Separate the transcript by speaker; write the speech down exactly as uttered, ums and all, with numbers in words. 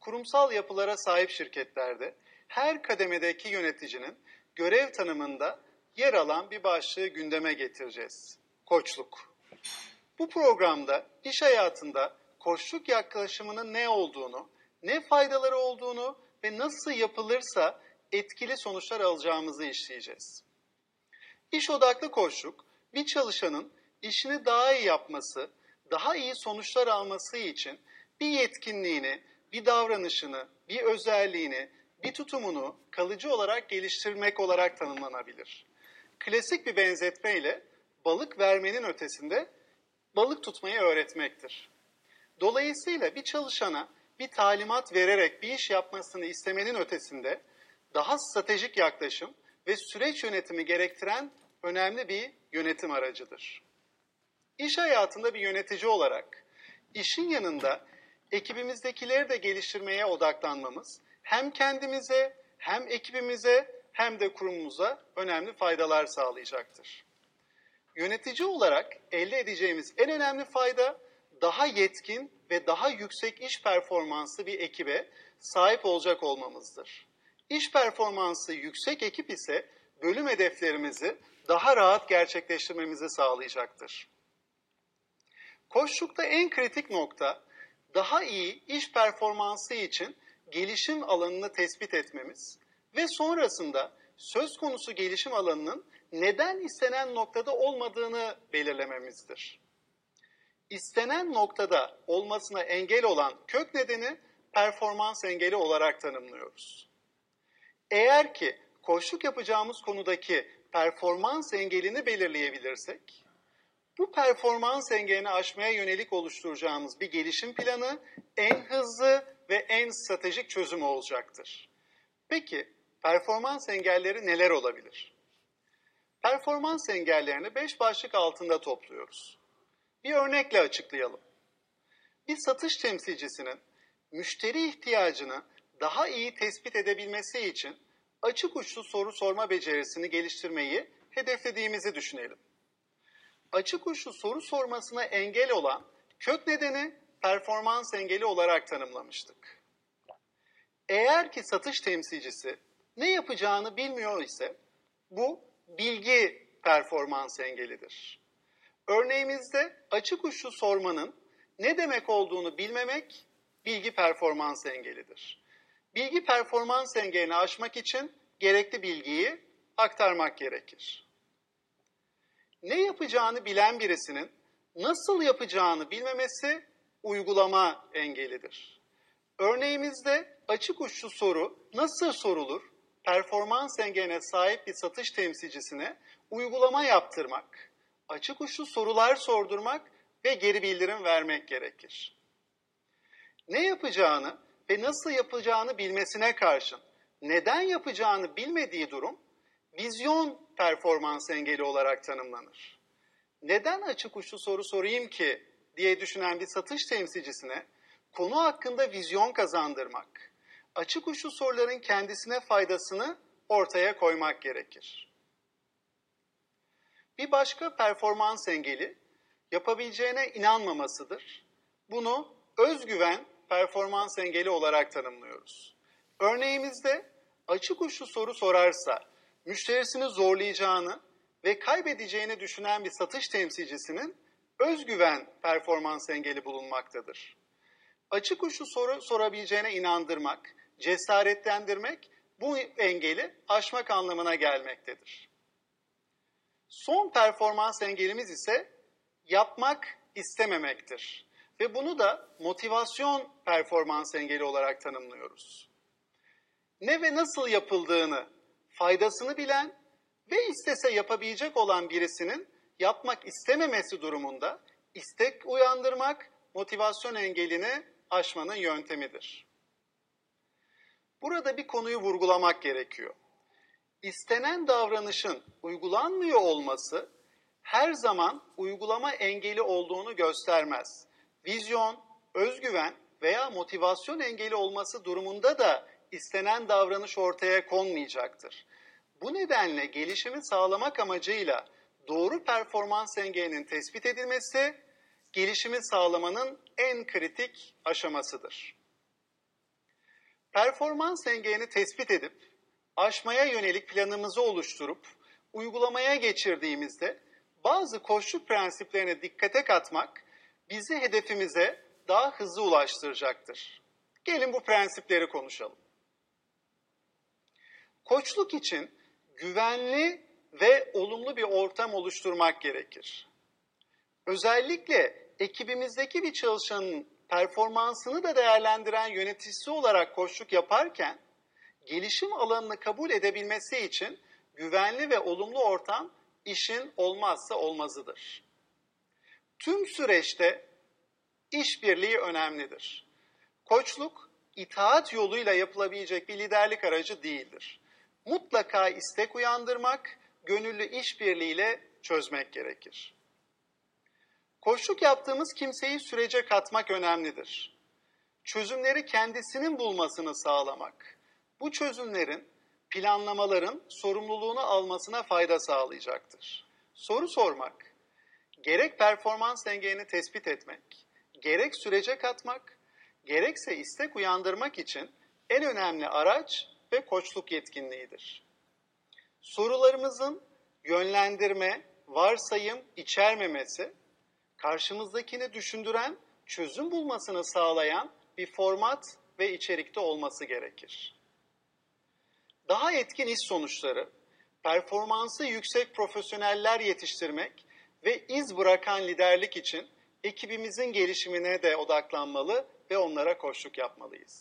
Speaker 1: kurumsal yapılara sahip şirketlerde her kademedeki yöneticinin görev tanımında yer alan bir başlığı gündeme getireceğiz. Koçluk. Bu programda iş hayatında koçluk yaklaşımının ne olduğunu, ne faydaları olduğunu ve nasıl yapılırsa etkili sonuçlar alacağımızı işleyeceğiz. İş odaklı koçluk, bir çalışanın işini daha iyi yapması, daha iyi sonuçlar alması için bir yetkinliğini, bir davranışını, bir özelliğini, bir tutumunu kalıcı olarak geliştirmek olarak tanımlanabilir. Klasik bir benzetmeyle balık vermenin ötesinde balık tutmayı öğretmektir. Dolayısıyla bir çalışana bir talimat vererek bir iş yapmasını istemenin ötesinde daha stratejik yaklaşım ve süreç yönetimi gerektiren önemli bir yönetim aracıdır. İş hayatında bir yönetici olarak işin yanında ekibimizdekileri de geliştirmeye odaklanmamız hem kendimize hem ekibimize hem de kurumumuza önemli faydalar sağlayacaktır. Yönetici olarak elde edeceğimiz en önemli fayda daha yetkin ve daha yüksek iş performanslı bir ekibe sahip olacak olmamızdır. İş performansı yüksek ekip ise bölüm hedeflerimizi daha rahat gerçekleştirmemizi sağlayacaktır. Koçlukta en kritik nokta daha iyi iş performansı için gelişim alanını tespit etmemiz ve sonrasında söz konusu gelişim alanının neden istenen noktada olmadığını belirlememizdir. İstenen noktada olmasına engel olan kök nedeni performans engeli olarak tanımlıyoruz. Eğer ki koçluk yapacağımız konudaki performans engelini belirleyebilirsek, bu performans engelini aşmaya yönelik oluşturacağımız bir gelişim planı en hızlı ve en stratejik çözüm olacaktır. Peki performans engelleri neler olabilir? Performans engellerini beş başlık altında topluyoruz. Bir örnekle açıklayalım. Bir satış temsilcisinin müşteri ihtiyacını daha iyi tespit edebilmesi için açık uçlu soru sorma becerisini geliştirmeyi hedeflediğimizi düşünelim. Açık uçlu soru sormasına engel olan kök nedeni performans engeli olarak tanımlamıştık. Eğer ki satış temsilcisi ne yapacağını bilmiyor ise bu bilgi performans engelidir. Örneğimizde açık uçlu sormanın ne demek olduğunu bilmemek bilgi performans engelidir. Bilgi performans engelini aşmak için gerekli bilgiyi aktarmak gerekir. Ne yapacağını bilen birisinin nasıl yapacağını bilmemesi uygulama engelidir. Örneğimizde açık uçlu soru nasıl sorulur? Performans engeline sahip bir satış temsilcisine uygulama yaptırmak, açık uçlu sorular sordurmak ve geri bildirim vermek gerekir. Ne yapacağını ve nasıl yapacağını bilmesine karşın neden yapacağını bilmediği durum vizyon performans engeli olarak tanımlanır. Neden açık uçlu soru sorayım ki diye düşünen bir satış temsilcisine konu hakkında vizyon kazandırmak, açık uçlu soruların kendisine faydasını ortaya koymak gerekir. Bir başka performans engeli yapabileceğine inanmamasıdır. Bunu özgüven performans engeli olarak tanımlıyoruz. Örneğimizde açık uçlu soru sorarsa müşterisini zorlayacağını ve kaybedeceğini düşünen bir satış temsilcisinin özgüven performans engeli bulunmaktadır. Açık uçlu soru sorabileceğine inandırmak, cesaretlendirmek bu engeli aşmak anlamına gelmektedir. Son performans engelimiz ise yapmak istememektir. Ve bunu da motivasyon performans engeli olarak tanımlıyoruz. Ne ve nasıl yapıldığını, faydasını bilen ve istese yapabilecek olan birisinin yapmak istememesi durumunda istek uyandırmak motivasyon engelini aşmanın yöntemidir. Burada bir konuyu vurgulamak gerekiyor. İstenen davranışın uygulanmıyor olması her zaman uygulama engeli olduğunu göstermez. Vizyon, özgüven veya motivasyon engeli olması durumunda da istenen davranış ortaya konmayacaktır. Bu nedenle gelişimi sağlamak amacıyla doğru performans engelinin tespit edilmesi, gelişimi sağlamanın en kritik aşamasıdır. Performans engelini tespit edip, aşmaya yönelik planımızı oluşturup, uygulamaya geçirdiğimizde bazı koçluk prensiplerine dikkate katmak bizi hedefimize daha hızlı ulaştıracaktır. Gelin bu prensipleri konuşalım. Koçluk için güvenli ve olumlu bir ortam oluşturmak gerekir. Özellikle ekibimizdeki bir çalışanın performansını da değerlendiren yöneticisi olarak koçluk yaparken, gelişim alanını kabul edebilmesi için güvenli ve olumlu ortam işin olmazsa olmazıdır. Tüm süreçte işbirliği önemlidir. Koçluk, itaat yoluyla yapılabilecek bir liderlik aracı değildir. Mutlaka istek uyandırmak, gönüllü işbirliğiyle çözmek gerekir. Koçluk yaptığımız kimseyi sürece katmak önemlidir. Çözümleri kendisinin bulmasını sağlamak, bu çözümlerin, planlamaların sorumluluğunu almasına fayda sağlayacaktır. Soru sormak, gerek performans dengesini tespit etmek, gerek sürece katmak, gerekse istek uyandırmak için en önemli araç ve koçluk yetkinliğidir. Sorularımızın yönlendirme, varsayım içermemesi, karşımızdakini düşündüren, çözüm bulmasını sağlayan bir format ve içerikte olması gerekir. Daha etkin iş sonuçları, performansı yüksek profesyoneller yetiştirmek ve iz bırakan liderlik için ekibimizin gelişimine de odaklanmalı ve onlara koçluk yapmalıyız.